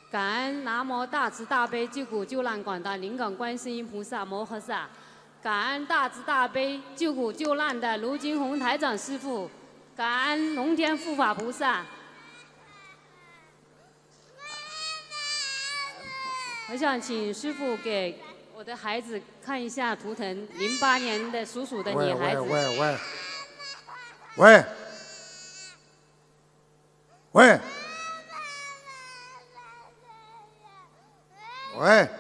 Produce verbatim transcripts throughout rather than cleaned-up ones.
感恩南无大慈大悲救苦救难广大灵感观世音菩萨摩诃萨，感恩大慈大悲救苦救难的卢金红台长师父，感恩龙天护法菩萨。我想请师父给我的孩子看一下图腾，零八年的属鼠的女孩子。 喂喂喂喂喂喂！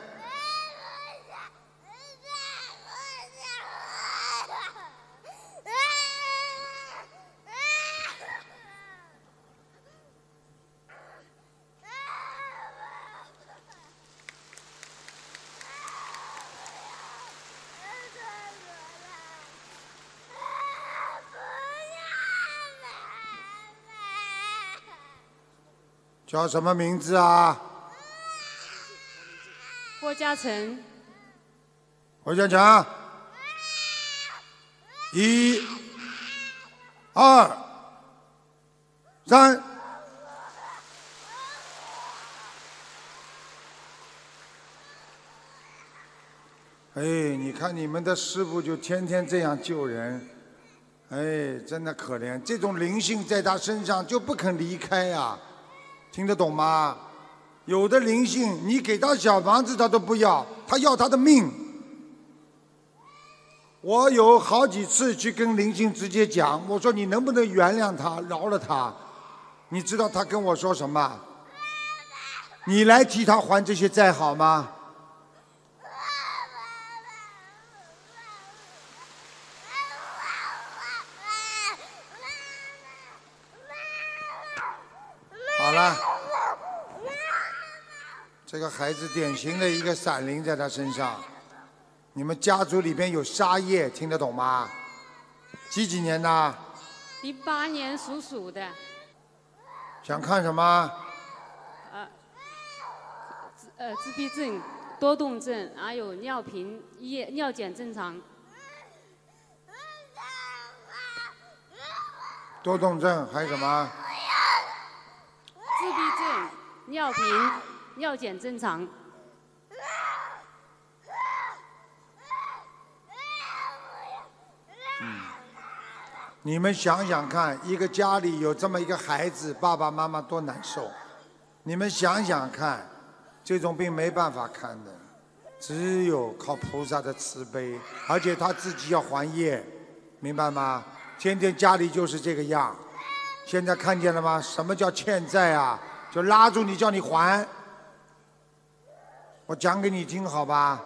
叫什么名字啊？ 郭嘉诚。 郭嘉诚，一、二、三。哎，你看你们的师傅就天天这样救人，哎，真的可怜。这种灵性在他身上就不肯离开呀，听得懂吗？有的灵性，你给他小房子他都不要，他要他的命。我有好几次去跟灵性直接讲，我说你能不能原谅他，饶了他？你知道他跟我说什么？你来替他还这些债好吗？好了。这个孩子典型的一个闪灵在他身上，你们家族里边有杀业，听得懂吗？几几年的？ 零八年属鼠的。 想看什么？ 呃，自呃自闭症、多动症，还有尿频、液尿检正常。 多动症还有什么？ 自闭症、尿频。尿检正常。 嗯，你们想想看，一个家里有这么一个孩子，爸爸妈妈多难受。你们想想看，这种病没办法看的，只有靠菩萨的慈悲，而且他自己要还业，明白吗？天天家里就是这个样。现在看见了吗？什么叫欠债啊？就拉住你叫你还。我讲给你听好吧？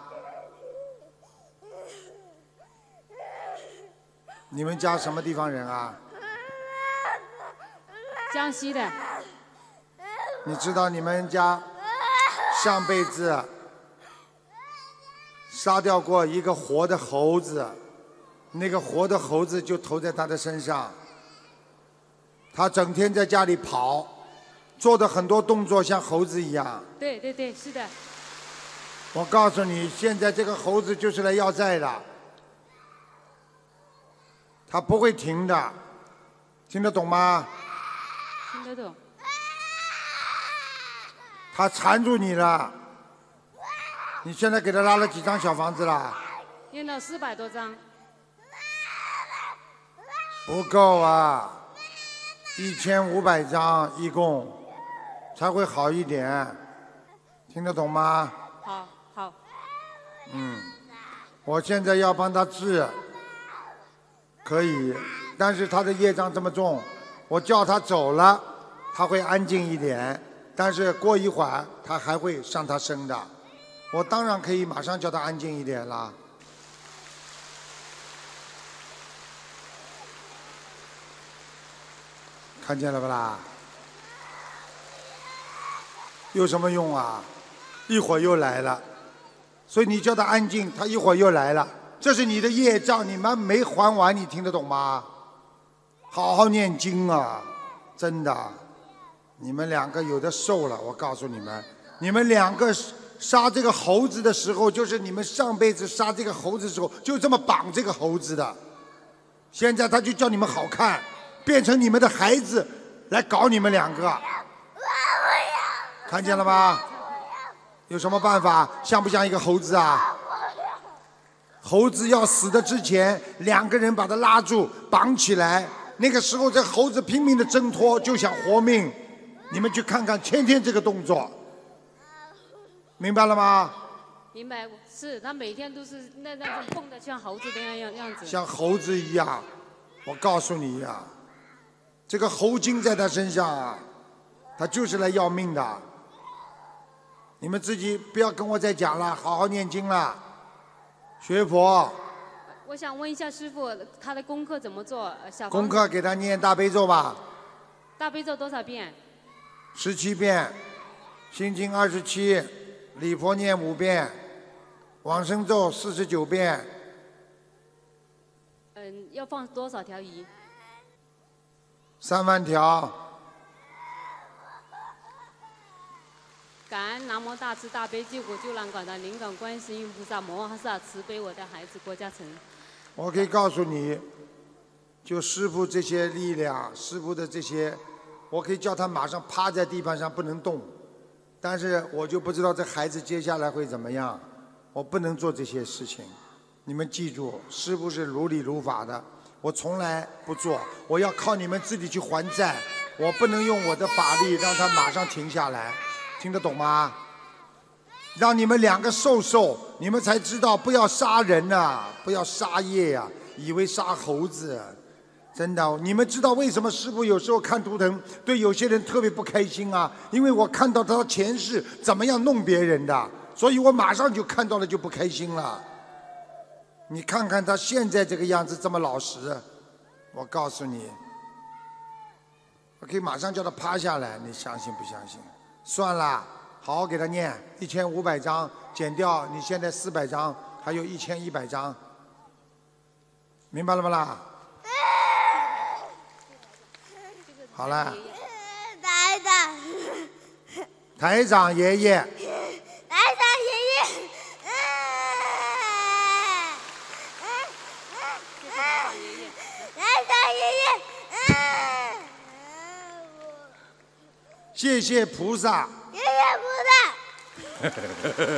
你们家什么地方人啊？ 江西的。 你知道你们家上辈子杀掉过一个活的猴子，那个活的猴子就投在他的身上，他整天在家里跑，做的很多动作像猴子一样。 对对对，是的。 我告诉你，现在这个猴子就是来要债的，他不会停的，听得懂吗？ 听得懂。 他缠住你了，你现在给他拉了几张小房子了？ 念到四百多张。 不够啊，一千五百张一共，才会好一点，听得懂吗？ 好。好， 嗯，我现在要帮他治，可以，但是他的业障这么重，我叫他走了，他会安静一点，但是过一会儿他还会上他身的，我当然可以马上叫他安静一点啦。看见了不啦？有什么用啊？一会儿又来了。所以你叫他安静，他一会儿又来了，这是你的业障，你们没还完，你听得懂吗？好好念经啊，真的，你们两个有的受了，我告诉你们，你们两个杀这个猴子的时候，就是你们上辈子杀这个猴子的时候，就这么绑这个猴子的，现在他就叫你们好看，变成你们的孩子来搞你们两个，看见了吗？ 有什么办法？像不像一个猴子啊？猴子要死的之前，两个人把它拉住，绑起来。那个时候，这猴子拼命的挣脱，就想活命。你们去看看，天天这个动作，明白了吗？ 明白，是他每天都是那那种蹦的像猴子的样样样子。 像猴子一样，我告诉你呀、啊，这个猴精在他身上啊，他就是来要命的。你们自己不要跟我再讲了，好好念经了。学佛， 我想问一下师父，他的功课怎么做？小功课给他念大悲咒吧。 大悲咒多少遍？ 十七遍，心经二十七，礼佛念五遍，往生咒四十九遍。 嗯，要放多少条鱼？ 三万条。 感恩南无大慈大悲救苦救难广大灵感观世音菩萨摩诃萨慈悲我的孩子郭嘉诚。 我可以告诉你，就师父这些力量，师父的这些，我可以叫他马上趴在地板上不能动，但是我就不知道这孩子接下来会怎么样，我不能做这些事情。你们记住，师父是如理如法的，我从来不做，我要靠你们自己去还债，我不能用我的法力让他马上停下来。听得懂吗？让你们两个受受，你们才知道不要杀人呐、啊，不要杀业呀、啊，以为杀猴子，真的，你们知道为什么师父有时候看图腾对有些人特别不开心啊？因为我看到他前世怎么样弄别人的，所以我马上就看到了就不开心了。你看看他现在这个样子这么老实，我告诉你，我可以马上叫他趴下来，你相信不相信？算了，好好给他念一千五百章，减掉你现在四百章，还有一千一百章，明白了吗啦？好了。 台长。 台长爷爷。 台长爷爷。台长爷爷。 谢谢菩萨。 谢谢菩萨。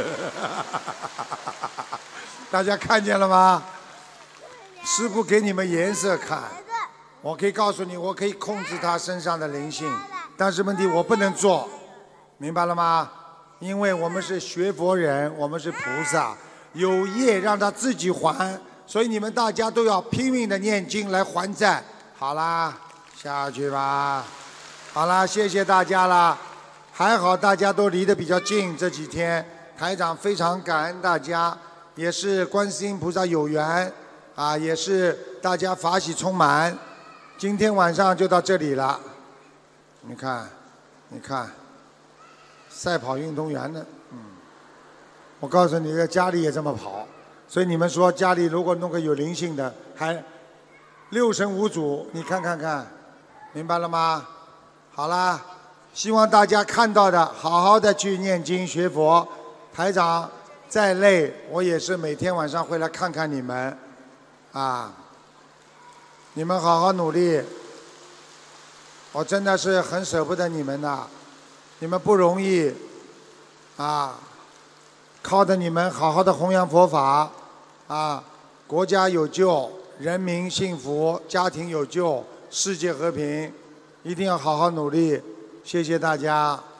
大家看见了吗？师父给你们颜色看。我可以告诉你，我可以控制他身上的灵性，但是问题我不能做，明白了吗？因为我们是学佛人，我们是菩萨，有业让他自己还，所以你们大家都要拼命的念经来还债。好啦，下去吧。好啦，谢谢大家啦。还好大家都离得比较近，这几天台长非常感恩大家，也是观世音菩萨有缘啊，也是大家法喜充满。今天晚上就到这里了。你看，你看，赛跑运动员呢，嗯，我告诉你，家里也这么跑，所以你们说家里如果弄个有灵性的，还六神无主，你看看看，明白了吗？好啦，希望大家看到的，好好的去念经学佛。台长再累，我也是每天晚上会来看看你们，啊，你们好好努力。我真的是很舍不得你们的，你们不容易，啊，靠着你们好好的弘扬佛法，啊，国家有救，人民幸福，家庭有救，世界和平。一定要好好努力，谢谢大家。